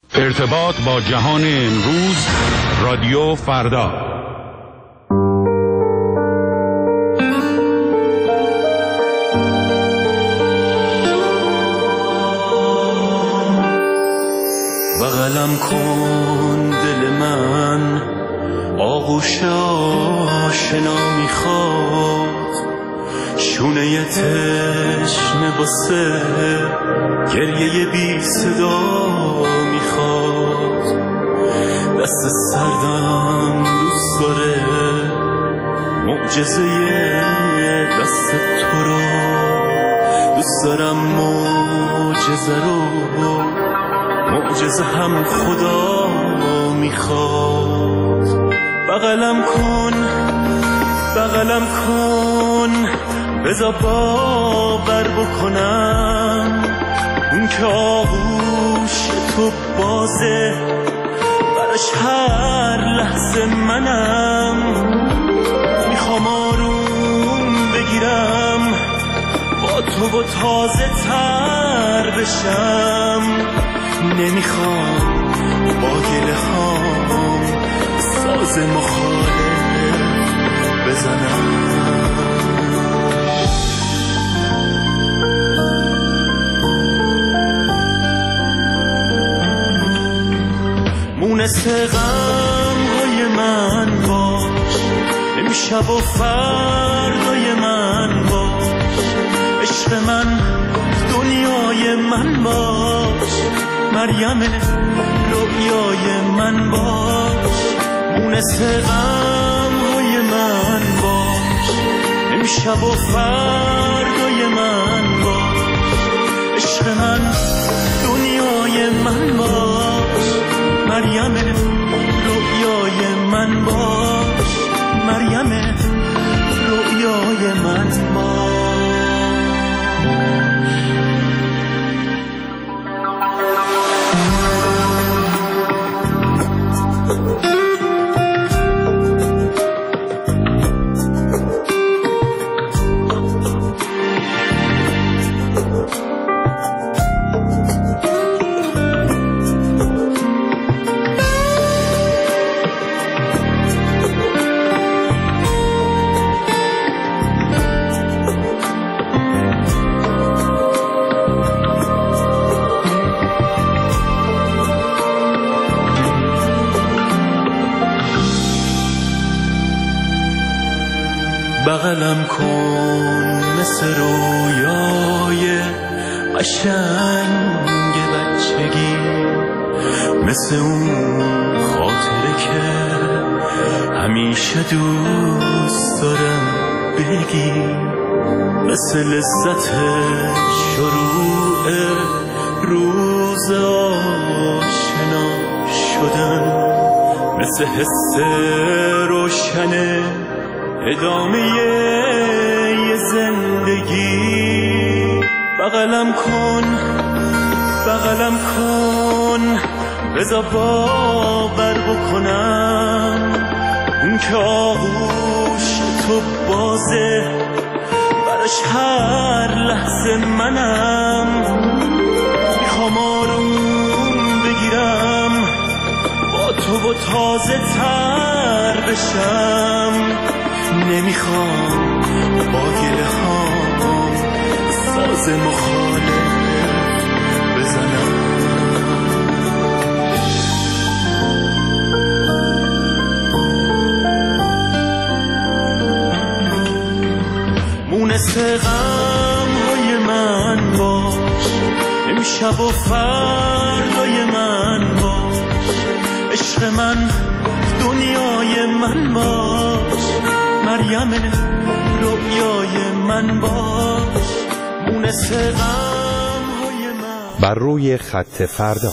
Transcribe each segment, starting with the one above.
ارتباط با جهان امروز، رادیو فردا. بغلم کن دل من، آغوش آشنا میخواد، شونه تشنه باسه گریه بی صدا میخواد، دست سردم دوست داره معجزه دست تو رو، دوست دارم معجزه رو، معجزه هم خدا میخواد. بغلم کن بغلم کن، بذار باور بکنم اون که آغوش تو بازه، براش هر لحظه منم، میخوام آروم بگیرم با تو و تازه تر بشم، نمیخوام با گله هام ساز مخالف بزنم. مونس غمهای من باش، امشب و فردای من باش، عشق من دنیای من باش، مریم رویای من باش، مونس غمهای من باش، امشب و فردای من باش، عشق من دنیای من باش، مریم رویای من باش، مریم رویای من باش. بغلم کن مثل رویای قشنگ بچگی، مثل اون خاطره که همیشه دوست دارم بگی، مثل لذت شروع روز آشنا شدن، مثل حس روشن ادامه ی زندگی. بغلم کن بغلم کن، بذار باور بکنم اون که آغوش تو بازه، براش هر لحظه منم، میخوام آروم بگیرم با تو و تازه تر بشم، نمیخوام با گله هام ساز مخالف بزنم. مونس غمهای من باش، امشب و فردای من باش، عشق من دنیای من باش، مریم رویای من باش، مونس غمهای من. بر روی خط فردا.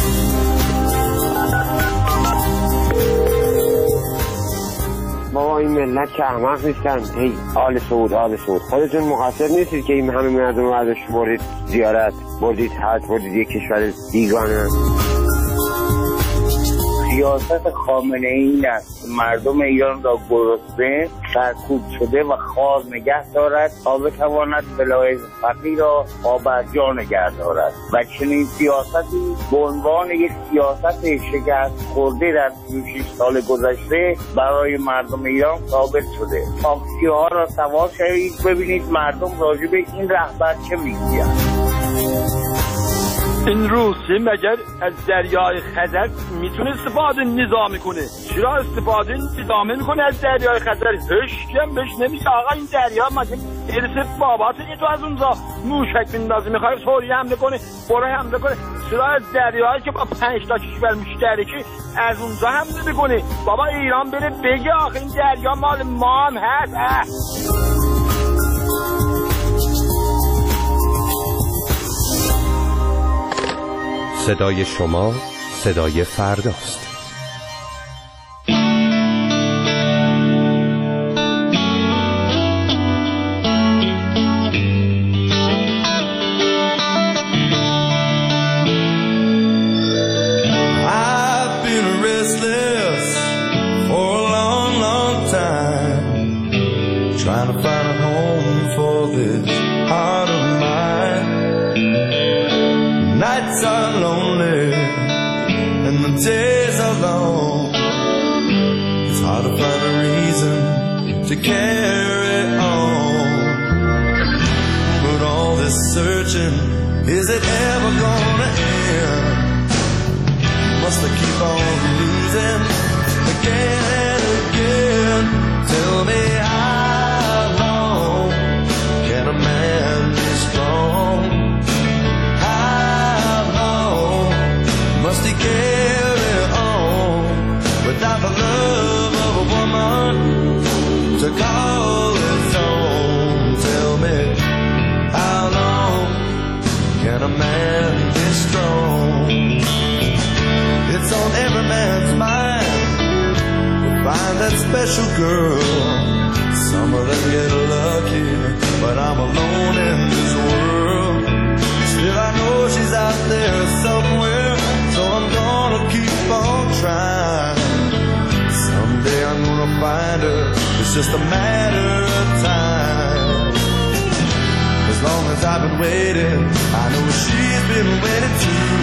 بابا این ملت که احمق نیستن. هی آل سعود آل سعود، خودتون مقصر نیستید که این همه مردم رو ازش بردید زیارت، بردید حج، بردید یک کشور بیگانه. سیاست خامنه ای این است مردم ایران را گرسنه سرکوب شده و خوار نگه دارد تا بتواند بلای فقیر را پابرجا نگه دارد و چنین سیاستی به عنوان یک سیاست شکست خورده در 36 سال گذشته برای مردم ایران ثابت شده. تاکسی ها را سوار شوید ببینید مردم راجع به این رهبر چه میگویند. این روسیه مگر از دریای خزر میتونه استفاده نظامی کنه؟ چرا استفاده نظامی میکنه از دریای خزر؟ هیچ کم بهش نمیگه آقا این دریا مگه ارث بابات تو از اونجا موشک بندازی میخوای سوریه حمله کنه برای حمله کنه؟ چرا از دریایی که با 5 تا کشور مشترکی از اونجا حمله میکنه؟ بابا ایران بره بگه آخه این دریا مال ما هم هست. صدای شما صدای فرداست. To carry on, but all this searching, is it ever gonna end? Must I keep on losing again and again? Tell me how long can a man be strong? How long must he carry on without the love of a woman to call his own? Tell me, how long can a man be strong? It's on every man's mind to find that special girl. Some of them get lucky, but I'm alone in this world. Still I know she's out there somewhere, so I'm gonna keep on trying. Someday I'm gonna find her, it's just a matter of time. As long as I've been waiting, I know she's been waiting too.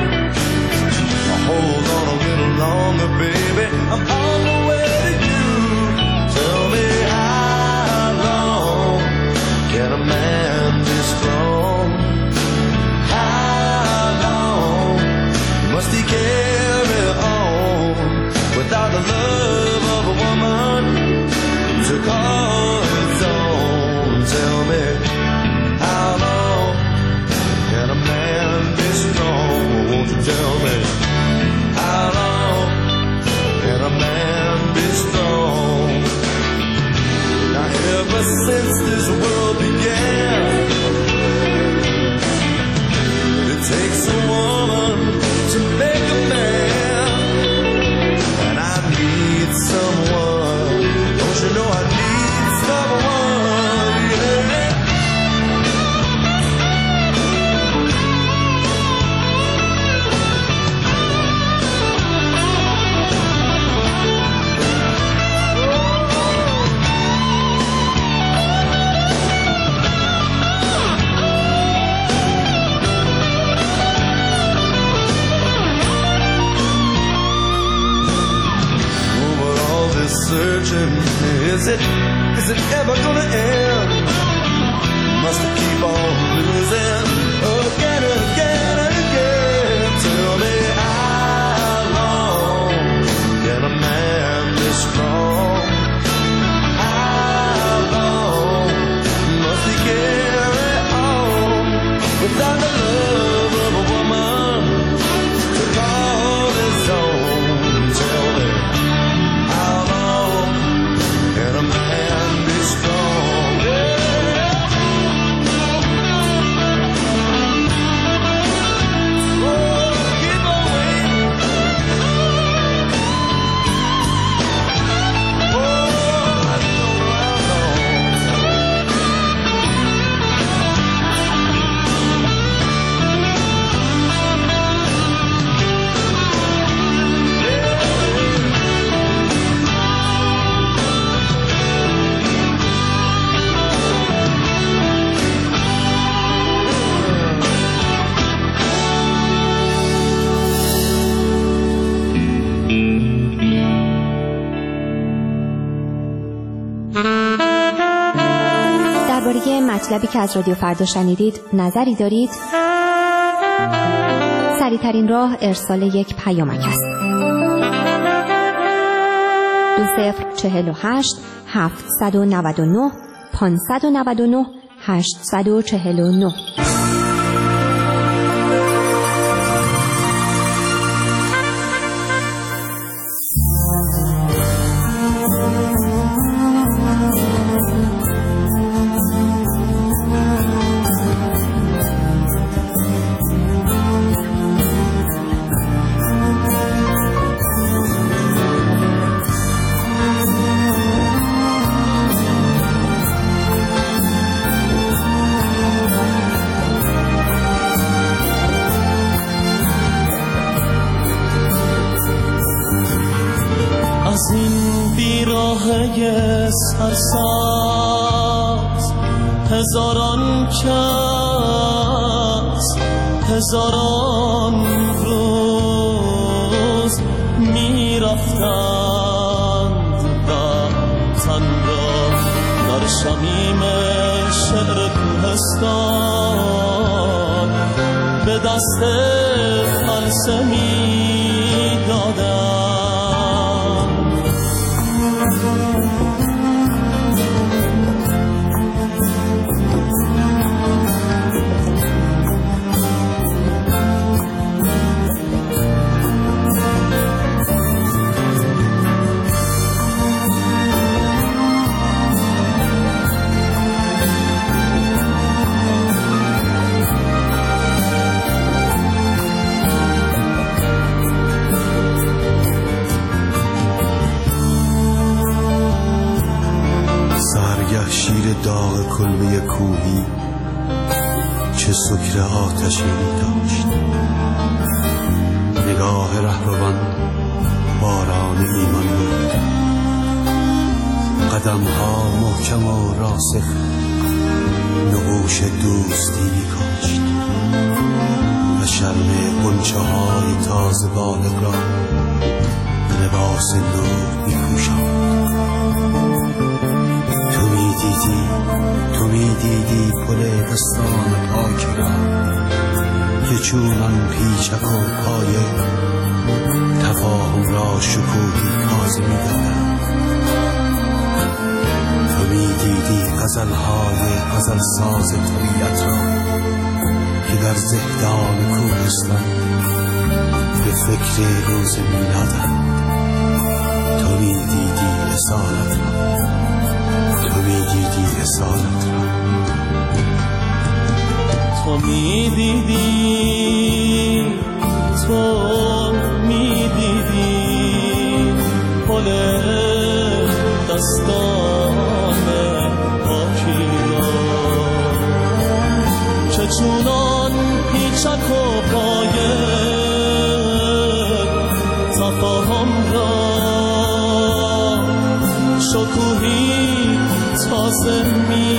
Hold on a little longer, baby, I'm on the way to you. Tell me how long can a man be strong? How long must he carry on without the love of a woman to call his own? Tell me, how long can a man be strong? Won't you tell me, how long can a man be strong? Now ever since this world began, it takes a woman to make a man. And I need someone, don't you know I need someone, yeah. Searching, is it ever gonna end? Must I keep on losing again and again and again? Tell me, how long can a man be strong? How long must he carry on without the love of a woman to call his own? Tell me, how long can a man be strong? Yeah. مطلبی که از رادیو فردا شنیدید نظری دارید؟ سریع‌ترین راه ارسال یک پیامک است. 2048 799 599 849. سرسبز هزاران کس هزاران روز می رفتند و تن را در شمیم شعر کوهستان به دست خلصه می دادند. شیر داغ کلبه کوهی چه سکر آتشی داشت. نگاه رهروان باران ایمان بود، قدمها محکم و راسخ نقوش دوستی می‌کاشت و شرم غنچه‌های تازه بالغ را به لباس نور می‌پوشاند. تو میدیدی پل دستان پاک را که چونان پیچک و پایه تفاهم را شکوهی تازه می‌دادند. تو میدیدی غزل‌های غزلساز طبیعت را که در زهدان کوهستان به فکر روز میلادند. تو میدیدی اصالت را، تو میدیدی اصالت را، تو میدیدی، تو میدیدی پل دستان پاکی را چه چونان پیچک و پایه تفاهم را شکوهی تازه می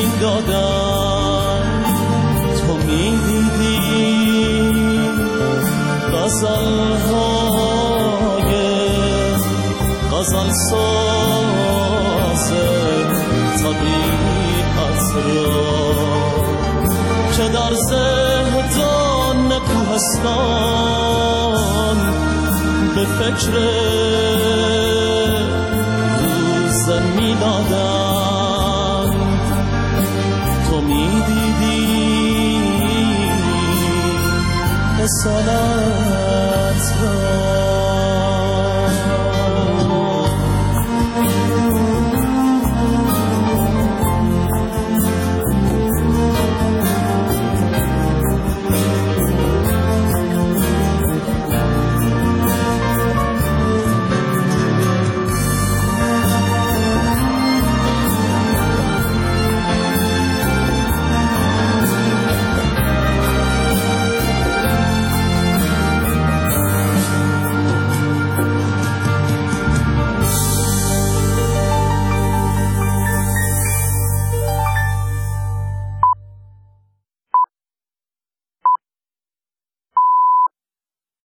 دادن. تو می دیدی غزل‌های غزلساز طبیعت را که در زهدان کوهستان به فکر روز می دادن. تو می دیدی اصالت را.